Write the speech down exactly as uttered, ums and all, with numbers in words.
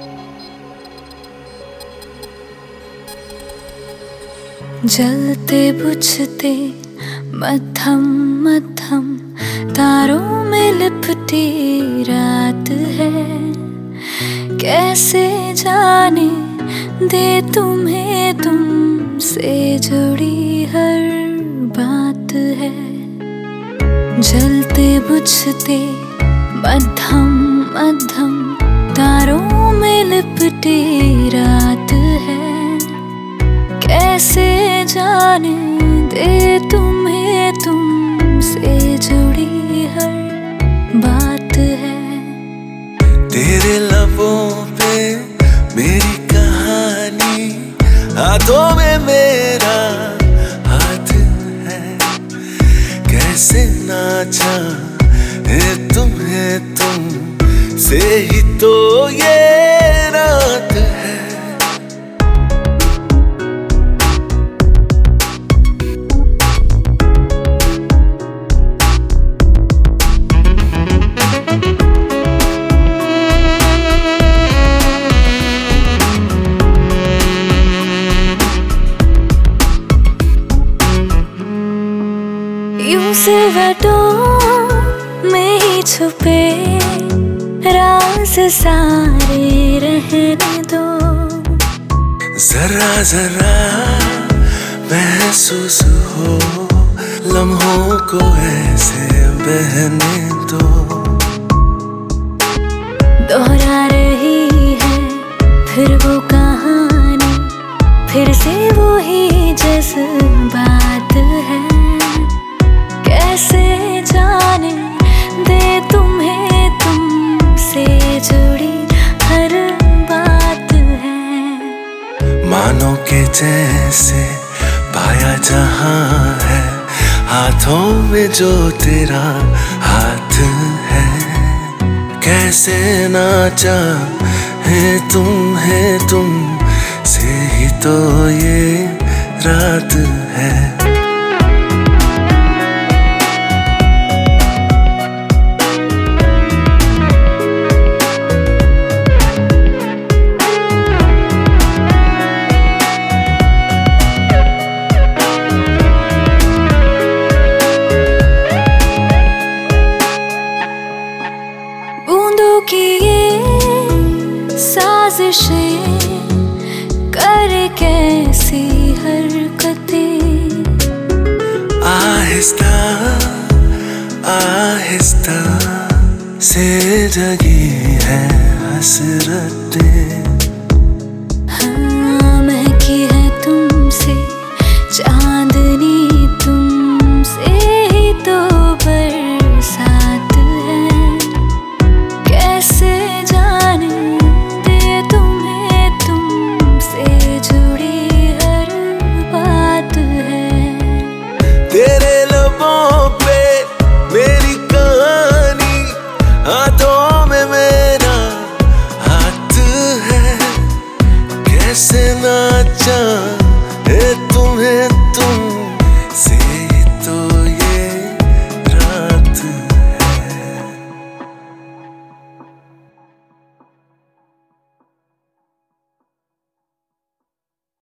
जलते बुझते मध्यम मध्यम तारों में लिपटी रात है। कैसे जाने दे तुम्हें तुमसे जुड़ी हर बात है। जलते बुझते मध्यम मध्यम तारों में लिपटी रात है। कैसे जाने दे तुम्हें तुमसे जुड़ी हर बात है। तेरे लबों पे मेरी कहानी, हाथों में मेरा हाथ है। कैसे ना चाहे तुम्हें तुम से ही तो ये रात है। यूं सिलवटों में ही छुपे राज सारे रहने दो। जरा जरा महसूस हो लम्हों को ऐसे बहने दो। दोहरा रही है फिर वो कहानी, फिर से वो ही जज्बात है। कैसे जाने दे तुम्हें तुमसे जुड़ी हर बात है। मानो के जैसे पाया जहां है हाथों में जो तेरा हाथ है। कैसे ना चाहे तुम्हें तुम से ही तो ये रात है। बूंदों की ये साजिशें करे कैसी हरकतें। आहिस्ता आहिस्ता से जगी है हसरतें।